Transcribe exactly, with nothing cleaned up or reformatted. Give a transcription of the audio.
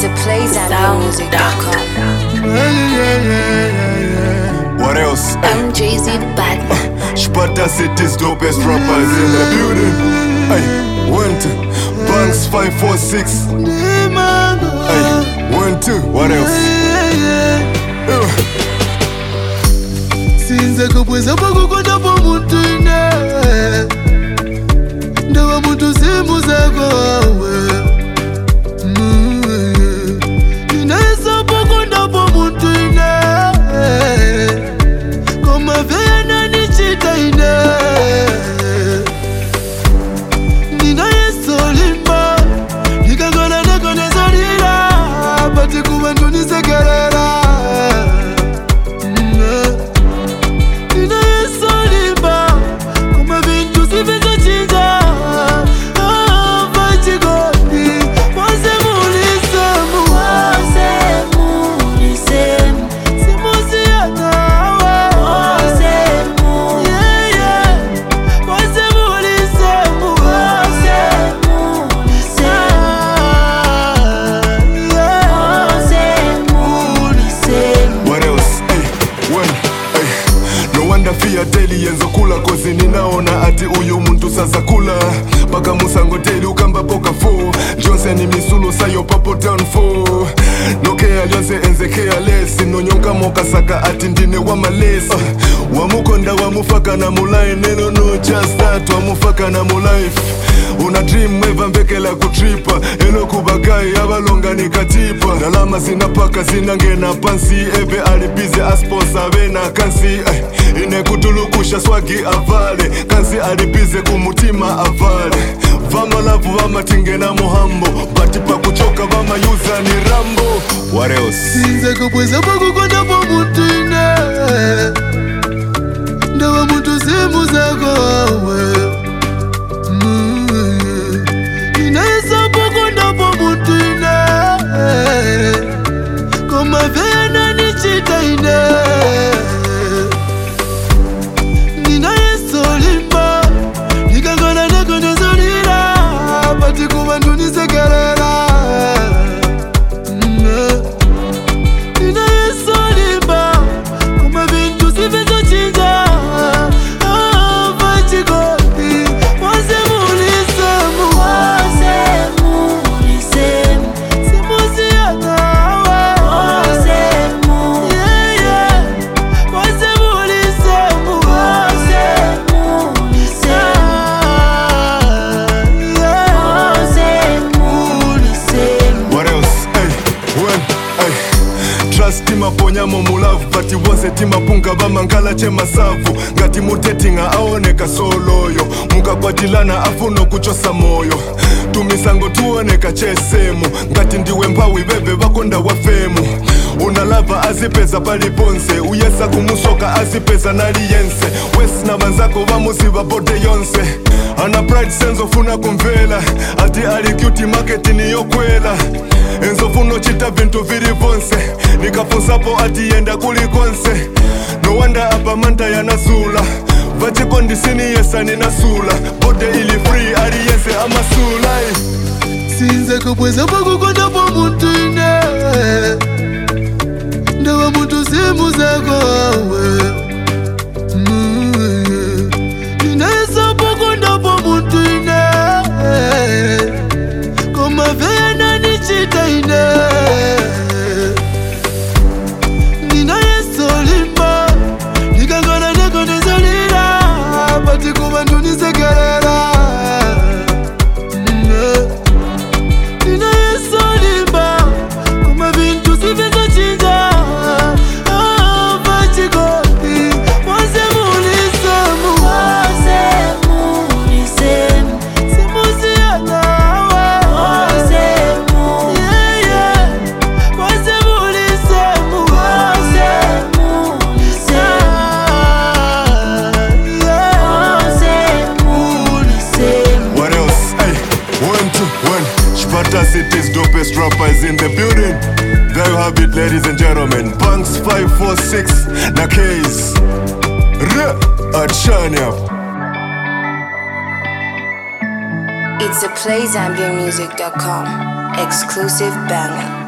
a playzambia music dot com. What else? I'm Jay-Z bad. Sparta City's dopest rappers in the building. Ay, one, two, Banks five four six. Ay, one, two, what else? Uh. Sinze kubweza pakukonda po muntu ine ndawa muntu simu zako wawe Inesa pakonda po muntu ine Koma vena ni chita ine Nina yeso limba Nikangona neko nezorira Pati kuwa nduni sekerera Fia daily yenzo kula kozi ninaona ati uyu muntu sasa kula Paka musango daily ukamba poka fo Jonse ni misulu sayo papo down fo Nokea lyonse enze kea lesi Nonyonka moka saka ati ndine wa malesi uh, Wamukonda wamufaka na mulai Neno no just that wamufaka na mulife Una dream weva mbekela kutripa Elo kubagai abalonga ni katipa Dalama zinapaka zinangena pansi Ebe alibize asposa vena kansi ay, ine kutulukusha swagi avale Kansi alibize kumutima avale Vama lavu vama tingena muhambo Bati pa kuchoka vama yuza ni rambo. What else? Sinze kubweza pakukonda po muntu ine ndawa muntu simu zako wawe Inesa pakonda po muntu ine Koma vena ni chita ine Nina yeso limba Nikangona neko nezorira Pati kuwa nduni sekerera Nina yeso limba Kuma vintu sivizo chinja Pati kodi Wase mulisemu Wase mulisemu Simu siyatawe Wase mu Yeah yeah Wase mulisemu Wase mulisemu Yeah Wase mulisemu. What else? Ay, when, ay Trust tima ponyamo mulavu Pati wose tima punga bama nkala chema savu Ngati mutetinga aoneka soloyo Muka kwa dilana afuno kuchosa moyo Tumisango tuoneka chesemu Ngati ndiwe mpawi bebe wakonda wafemu Unalava azipeza paliponse Uyesa kumusoka azipeza naliyense West na banzako vamuziva bote yonse Ana pride senzo funa kumvela Ati ali cutie market ni yokwela Enzo funo chita vintu viri vonse Nikafunsapo ati yenda kulikonse No wonder apa manta ya nasula Vache kondisini yesa ni nasula Bote ili free ali yense ama sulai. Sinze kubweza pakukonda po muntu ine ndawa muntu simu zako wawe Inesa pakonda po muntu ine Koma vena ni chita ine Nina yeso limba Nikangona neko nezorira Pati kuwa nduni sekerera Nina yeso limba Kuma vintu sivizo chinja Pati kodi Wase mulisemu Wase mulisemu Simu siyatawe Wase mu Yeah yeah Wase mulisemu Wase mulisemu Yeah Wase mulisemu. What else? Ay, one, two, one. Sparta City's dopest rappers in the building. There you have it, ladies and gentlemen. Banks five four six, na case. Achanya. It's a playzambia music dot com. Exclusive banger.